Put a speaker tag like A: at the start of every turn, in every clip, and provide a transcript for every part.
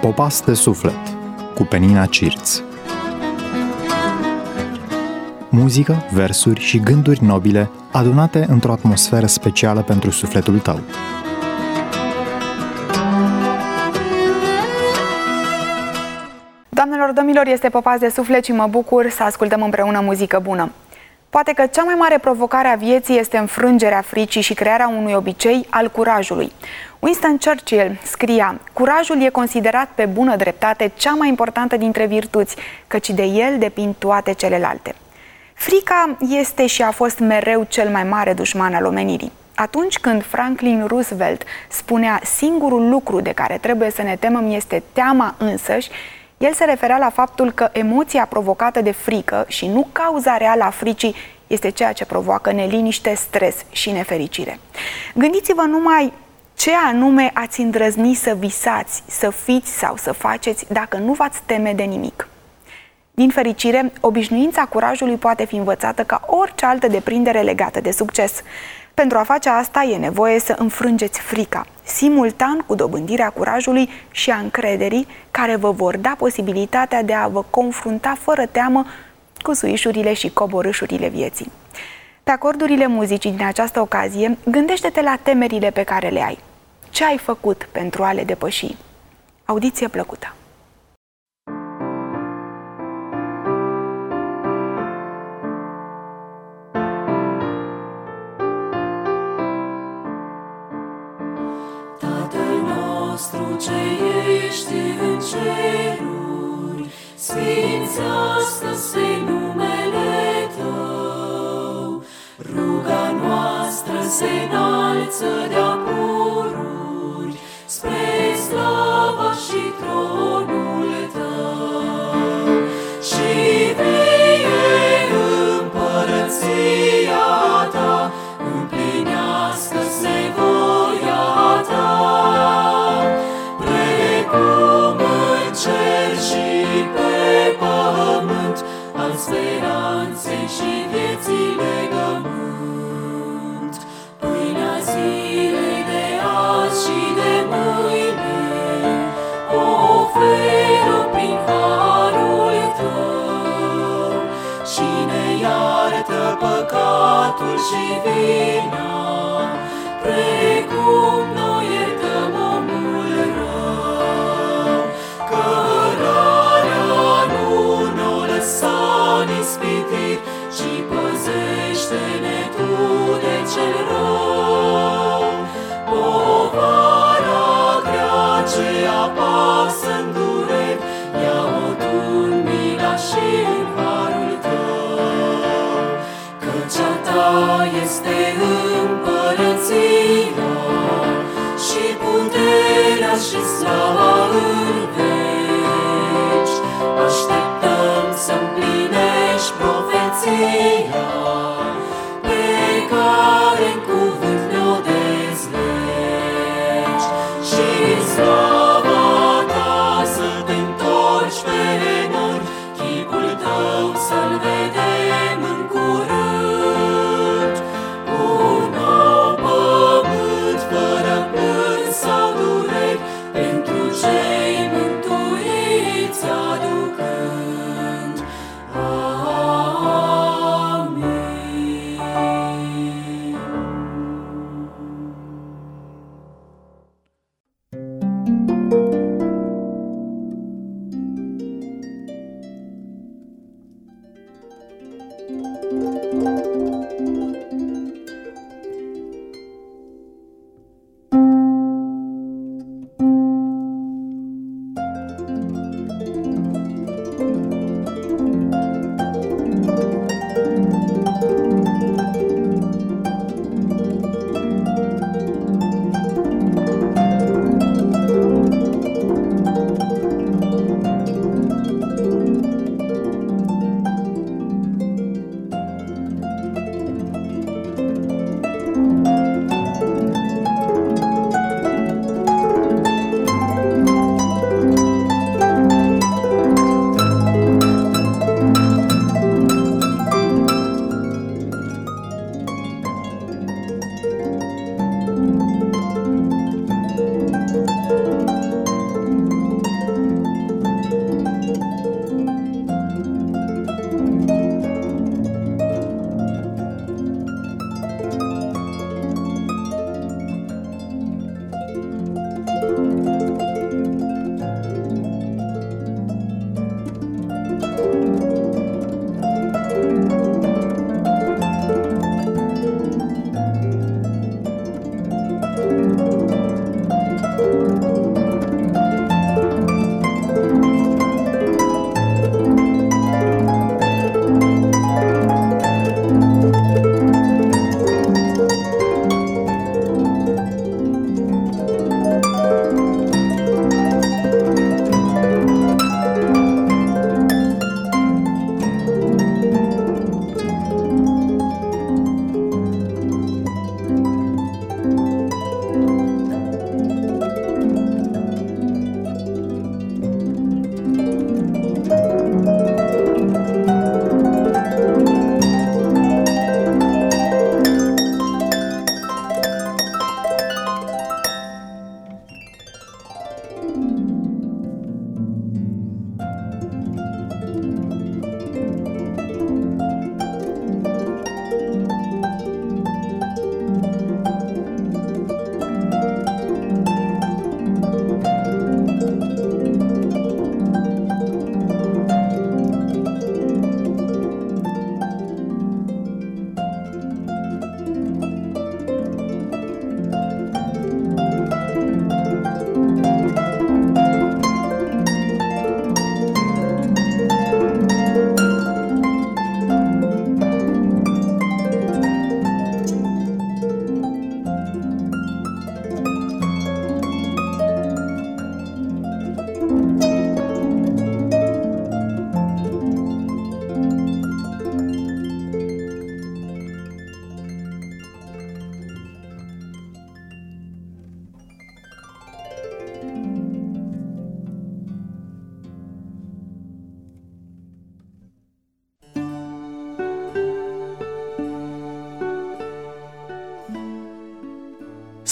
A: Popas de suflet cu Penina Cirț. Muzică, versuri și gânduri nobile adunate într-o atmosferă specială pentru sufletul tău.
B: Doamnelor, domnilor, este Popas de suflet și mă bucur să ascultăm împreună muzică bună. Poate că cea mai mare provocare a vieții este înfrângerea fricii și crearea unui obicei al curajului. Winston Churchill scria: curajul e considerat pe bună dreptate cea mai importantă dintre virtuți, căci de el depind toate celelalte. Frica este și a fost mereu cel mai mare dușman al omenirii. Atunci când Franklin Roosevelt spunea singurul lucru de care trebuie să ne temăm este teama însăși, el se referea la faptul că emoția provocată de frică și nu cauza reală a fricii este ceea ce provoacă neliniște, stres și nefericire. Gândiți-vă numai ce anume ați îndrăzni să visați, să fiți sau să faceți dacă nu v-ați teme de nimic. Din fericire, obișnuința curajului poate fi învățată ca orice altă deprindere legată de succes. Pentru a face asta e nevoie să înfrângeți frica, simultan cu dobândirea curajului și a încrederii care vă vor da posibilitatea de a vă confrunta fără teamă cu suișurile și coborâșurile vieții. Pe acordurile muzicii din această ocazie, gândește-te la temerile pe care le ai. Ce ai făcut pentru a le depăși? Audiție plăcută!
C: Ce ești în ceruri, sfințească-se numele Tău. Ruga noastră se înalță de-a pururi spre slava și tronul Tău. Și vie împărăția Ta, împlinească-se voia Ta. Speranței și vieții legământ, pâinea zilei de azi și de mâine, o oferă prin harul Tău și ne iartă păcatul și vina, precum noi iertăm omul rău. Cărarea nu ne-o lăsa ispitit și păzește-ne Tu de cel rău. Povara grea ce apasă-n dureri, ia-o Tu în mila și în harul Tău. Căci a Ta este împărăția și puterea și slava în veci. Așteptăm să împlinești profeția pe care în cuvânt ne-o dezlegi și în slava Ta să te întorci pe nori, chipul Tău să-L vedem în curând. Un nou pământ fără plâns sau dureri pentru cei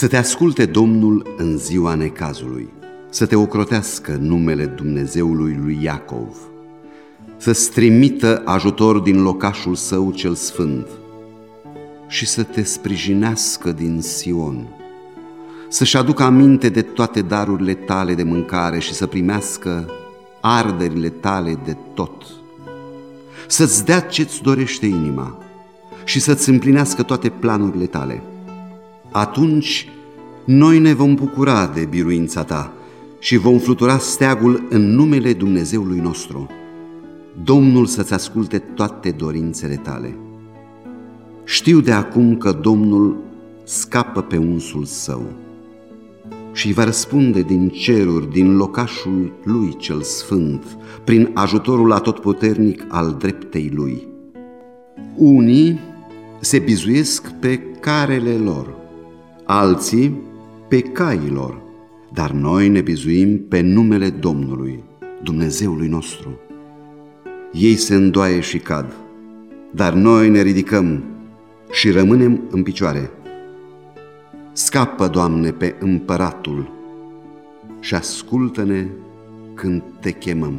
D: Să te asculte Domnul în ziua necazului, să te ocrotească numele Dumnezeului lui Iacov, să-ți trimită ajutor din locașul său cel sfânt și să te sprijinească din Sion, să-și aducă aminte de toate darurile tale de mâncare și să primească arderile tale de tot, să-ți dea ce-ți dorește inima și să-ți împlinească toate planurile tale. Atunci noi ne vom bucura de biruința ta și vom flutura steagul în numele Dumnezeului nostru. Domnul să-ți asculte toate dorințele tale. Știu de acum că Domnul scapă pe unsul său și îi va răspunde din ceruri, din locașul lui cel sfânt, prin ajutorul atotputernic al dreptei lui. Unii se bizuiesc pe carele lor, alții pe caii lor, dar noi ne bizuim pe numele Domnului, Dumnezeului nostru. Ei se îndoaie și cad, dar noi ne ridicăm și rămânem în picioare. Scapă, Doamne, pe împăratul și ascultă-ne când te chemăm.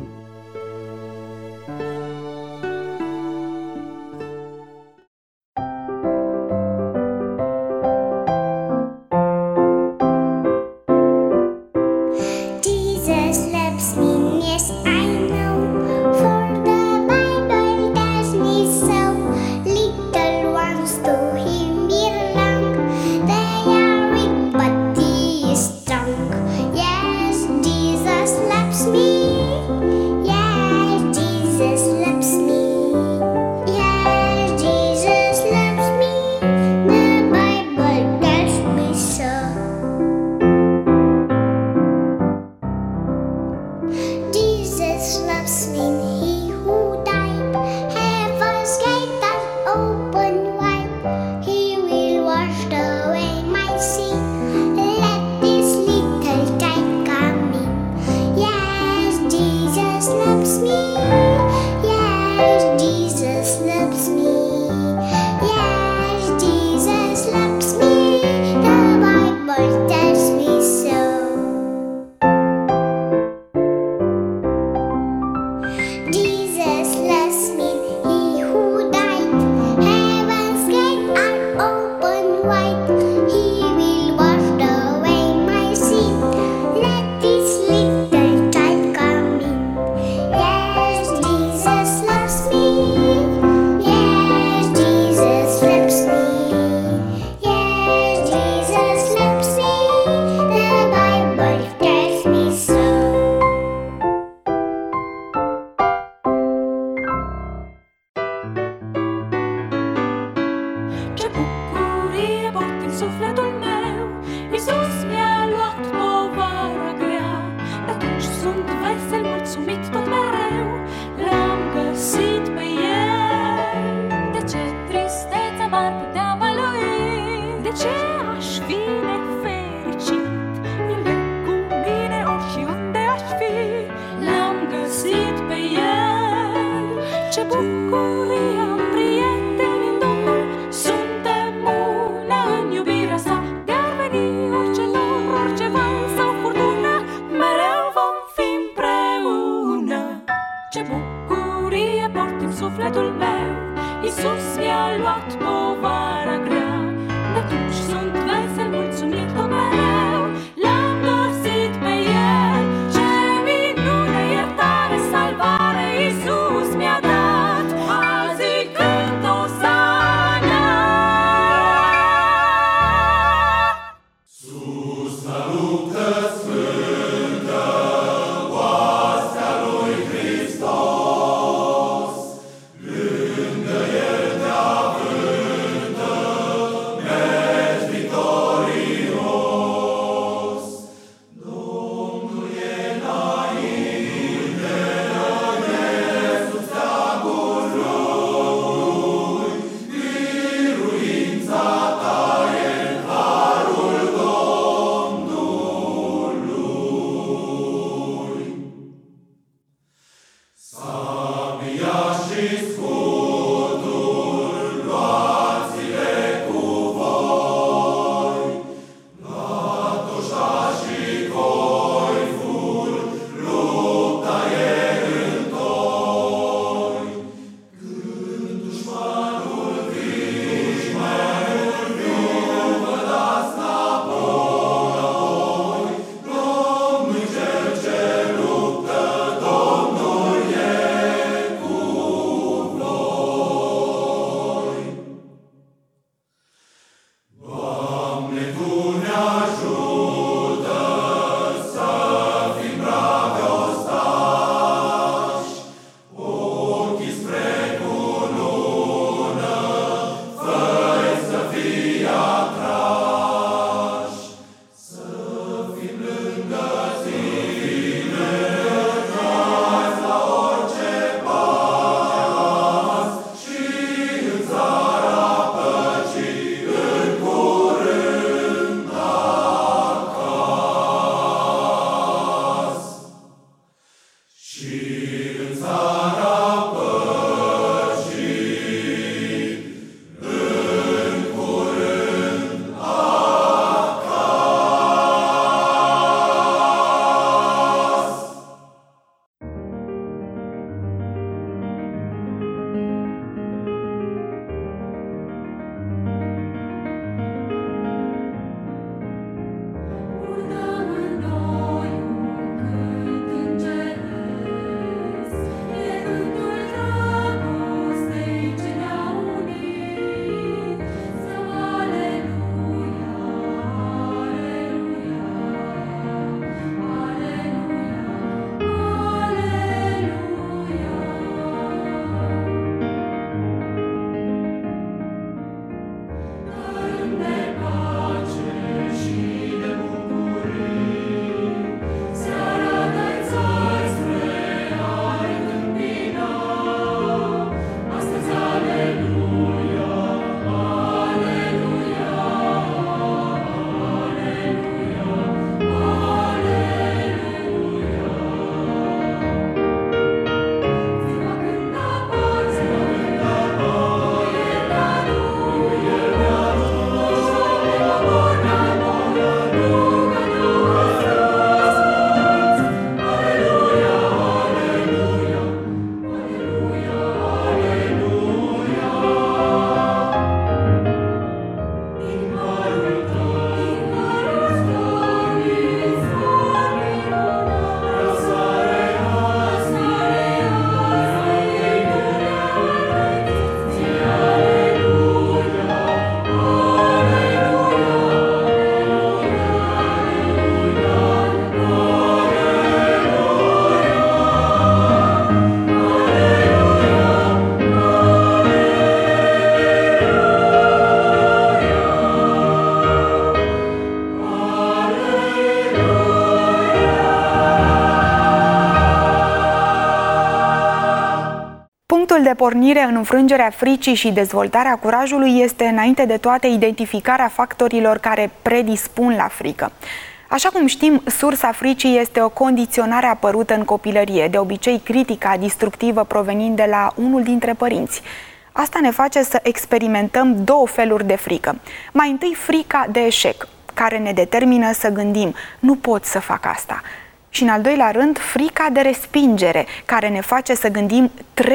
B: Punctul de pornire în înfrângerea fricii și dezvoltarea curajului este înainte de toate identificarea factorilor care predispun la frică. Așa cum știm, sursa fricii este o condiționare apărută în copilărie, de obicei critica destructivă provenind de la unul dintre părinți. Asta ne face să experimentăm două feluri de frică. Mai întâi frica de eșec, care ne determină să gândim, nu pot să fac asta. Și în al doilea rând, frica de respingere, care ne face să gândim,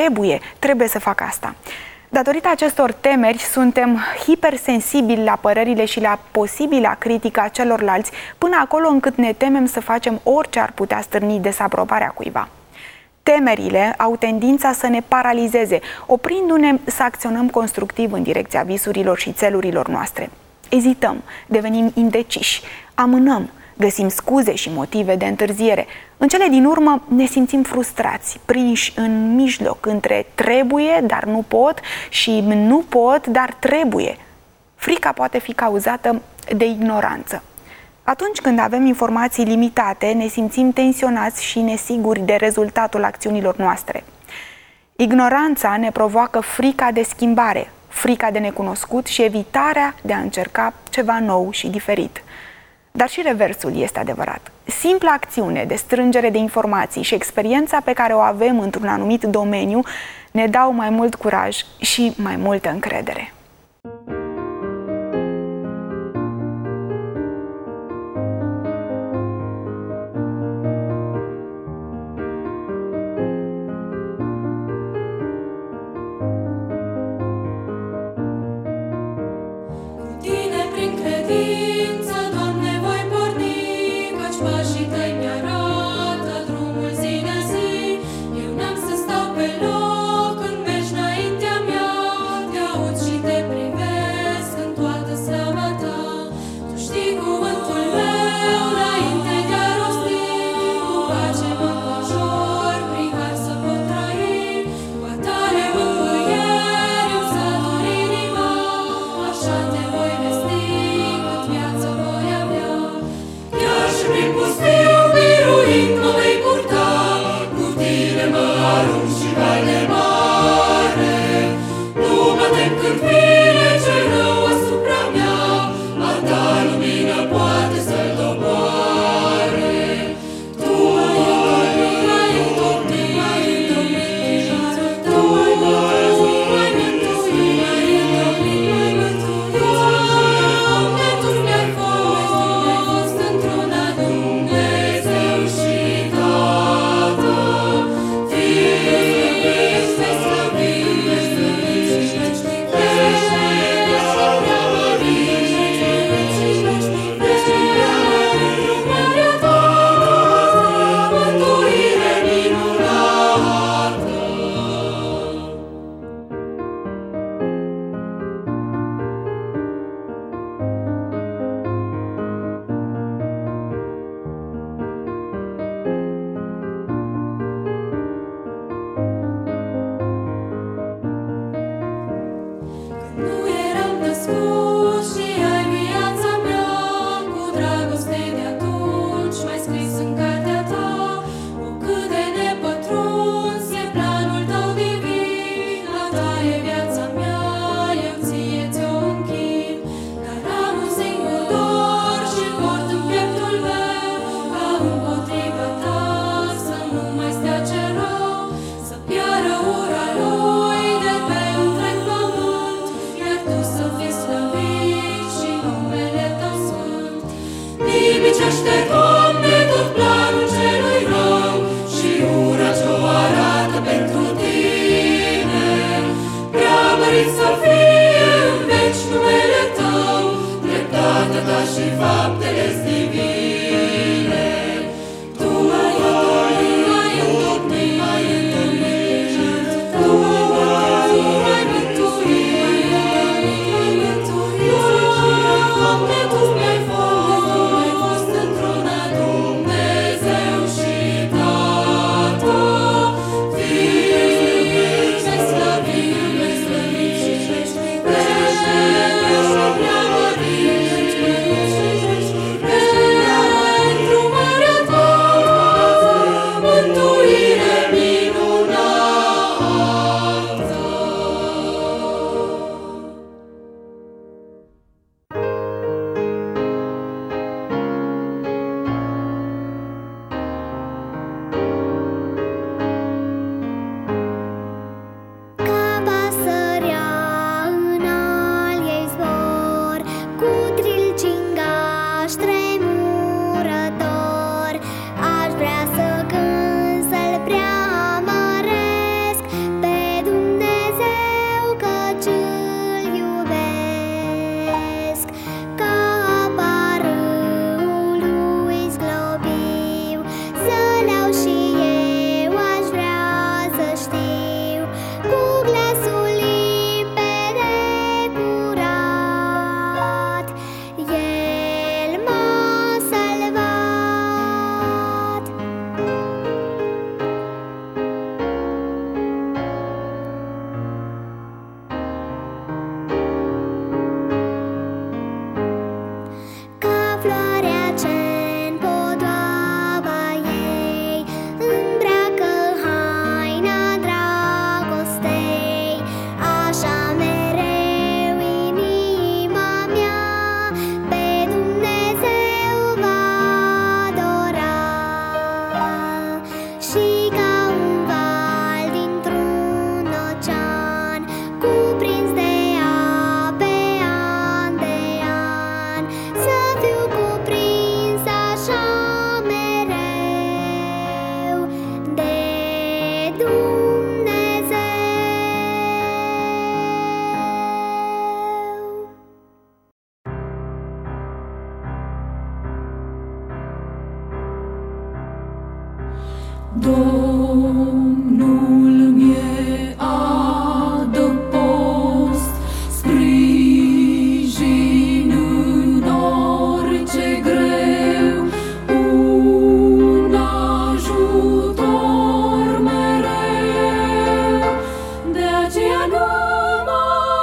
B: trebuie să fac asta. Datorită acestor temeri, suntem hipersensibili la părerile și la posibila critică a celorlalți, până acolo încât ne temem să facem orice ar putea stârni dezaprobarea cuiva. Temerile au tendința să ne paralizeze, oprindu-ne să acționăm constructiv în direcția visurilor și țelurilor noastre. Ezităm, devenim indeciși, amânăm, găsim scuze și motive de întârziere. În cele din urmă ne simțim frustrați, prinși în mijloc între trebuie, dar nu pot și nu pot, dar trebuie. Frica poate fi cauzată de ignoranță. Atunci când avem informații limitate, ne simțim tensionați și nesiguri de rezultatul acțiunilor noastre. Ignoranța ne provoacă frica de schimbare, frica de necunoscut și evitarea de a încerca ceva nou și diferit. Dar și reversul este adevărat. Simpla acțiune de strângere de informații și experiența pe care o avem într-un anumit domeniu ne dau mai mult curaj și mai multă încredere.
C: Prin pustie Domnul mi-e adăpost, sprijin în orice greu, un ajutor mereu, de aceea nu mă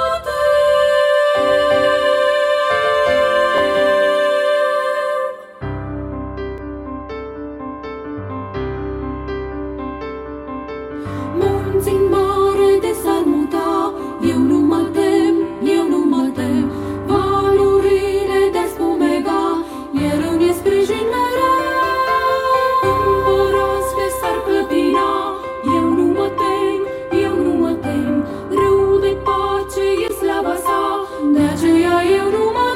C: munți în mare de s-ar muta, eu nu mă tem, eu nu mă tem. Valurile de spumega, el îmi e sprijin mereu. Împărați de s-ar clătina, eu nu mă tem, eu nu mă tem. Râu de pace e slava sa, de aceea eu nu mă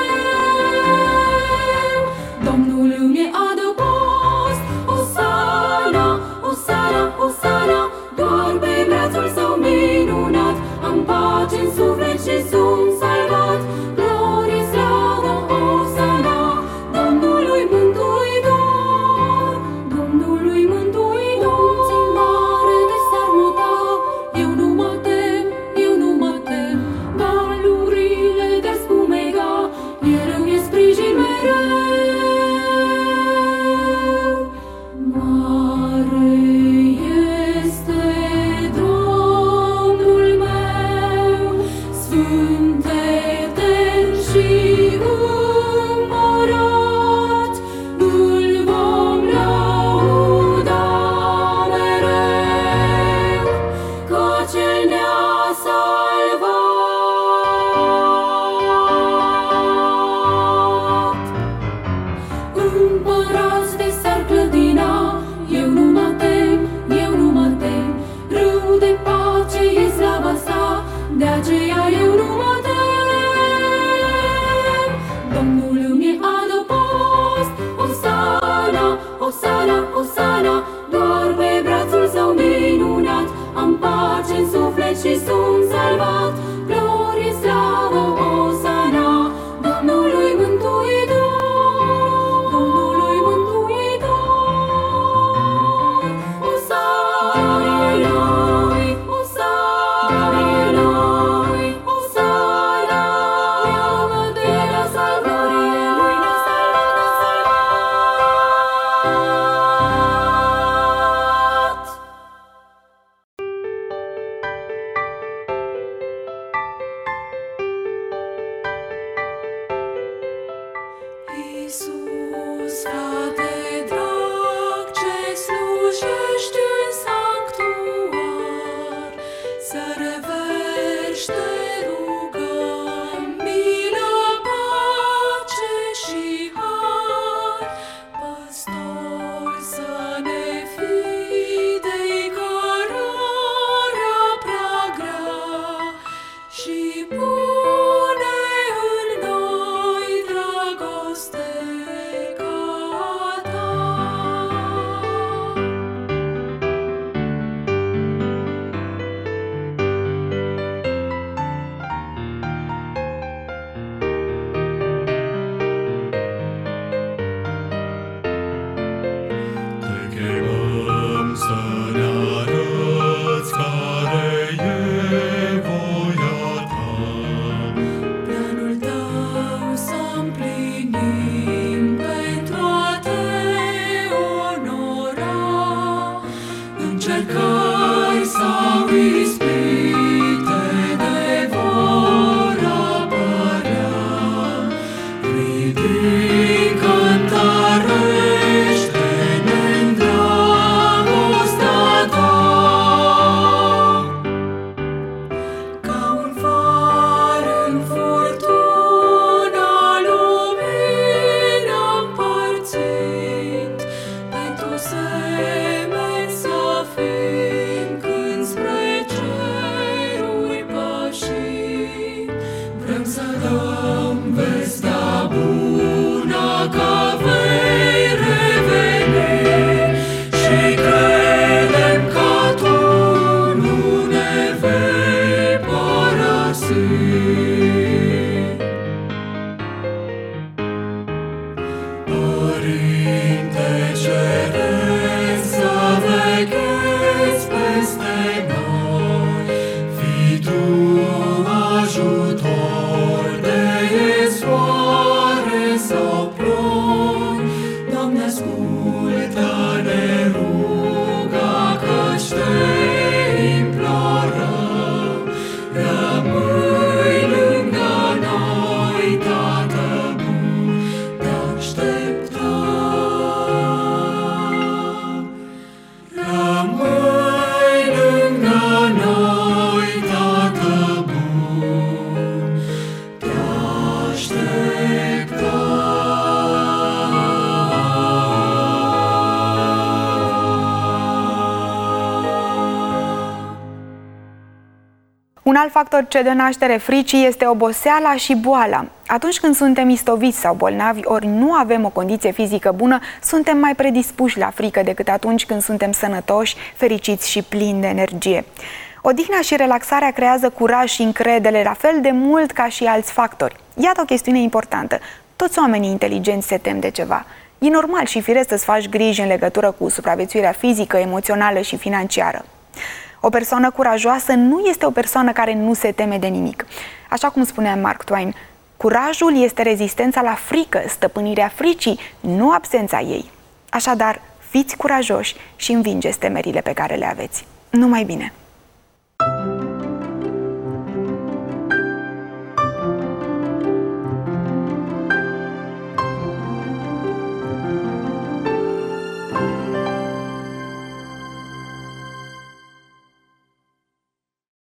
C: tem. Domnul îmi e adăpost, Osana, Osana, Osana, doar pe brațul său minunat am pace în suflet și sunt salvat. Glorie, slavă, Osana, Domnului Mântuitor, Domnului Mântuitor. Munții mare de s-ar muta, eu nu mă tem, eu nu mă tem. Valurile de spumega, el îmi e sprijin mereu. Mare este Domnul meu, sfânt, etern și împărat, îl vom lăuda mereu, căci El ne-a salvat. Împărați de s-ar clătina, eu nu mă tem, eu nu mă tem. Râu de pace e slava sa, de aceea eu nu mă tem. Domnul îmi e adăpost, Osana, Osana, Osana, doar pe brațul său minunat am pace în suflet și sunt salvat. Glorie, slavă, Osana, Domnului Mântuitor, Domnului Mântuitor. Osana, Osana, Osana, iară de la salvare, lui ne salvat. ascultă-ne ruga căci te implorăm. Rămâi lângă noi, Tată bun, te așteptăm. Rămâi lângă noi, Tată bun, te așteptăm.
B: Un alt factor ce dă naștere fricii este oboseala și boala. Atunci când suntem istoviți sau bolnavi, ori nu avem o condiție fizică bună, suntem mai predispuși la frică decât atunci când suntem sănătoși, fericiți și plini de energie. Odihna și relaxarea creează curaj și încredere la fel de mult ca și alți factori. Iată o chestiune importantă. Toți oamenii inteligenți se tem de ceva. E normal și firesc să-ți faci griji în legătură cu supraviețuirea fizică, emoțională și financiară. O persoană curajoasă nu este o persoană care nu se teme de nimic. Așa cum spunea Mark Twain, curajul este rezistența la frică, stăpânirea fricii, nu absența ei. Așadar, fiți curajoși și învingeți temerile pe care le aveți. Numai bine!